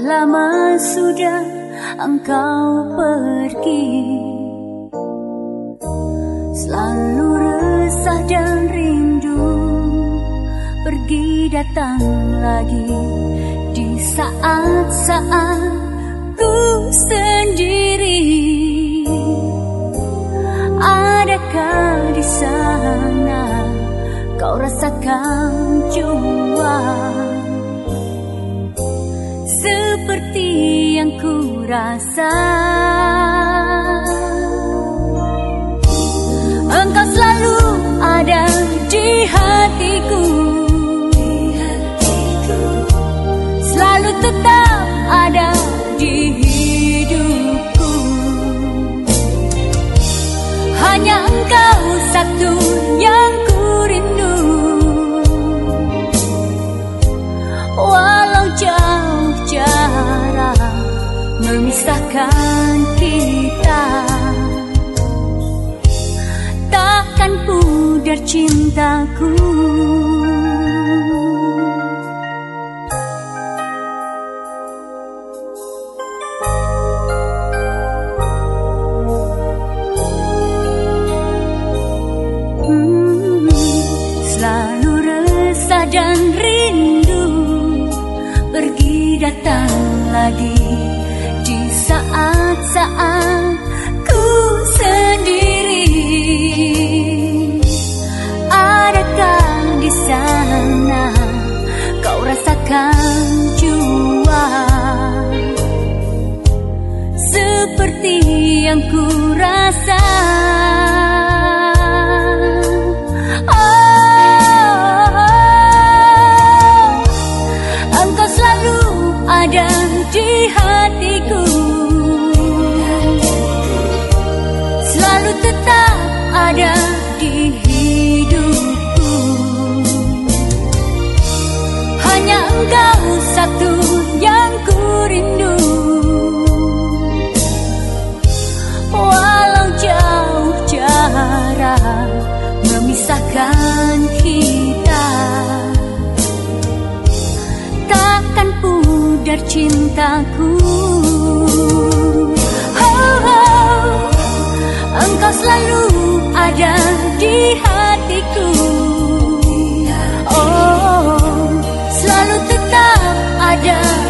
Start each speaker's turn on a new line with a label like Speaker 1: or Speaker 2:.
Speaker 1: lama sudah engkau pergi, selalu resah dan rindu, pergi datang lagi di saat-saat ku sendiri. Adakah di sana kau rasakan jua seperti yang ku rasa? Engkau selalu ada di hatiku, selalu tetap ada di hidupku. Hanya engkau satu yang ku rindu, walau jauh jarak memisahkan kita, takkan pudar cintaku. Selalu resah dan rindu, pergi datang lagi di saat-saat ku sendiri. Adakah di sana kau rasakan jua seperti yang ku rasa? Ada di hatiku, selalu tetap ada di hidupku. Hanya engkau satu yang ku rindu, walau jauh jarak memisahkan kita, takkan pudar cintaku. Engkau selalu ada di hatiku, oh, selalu tetap ada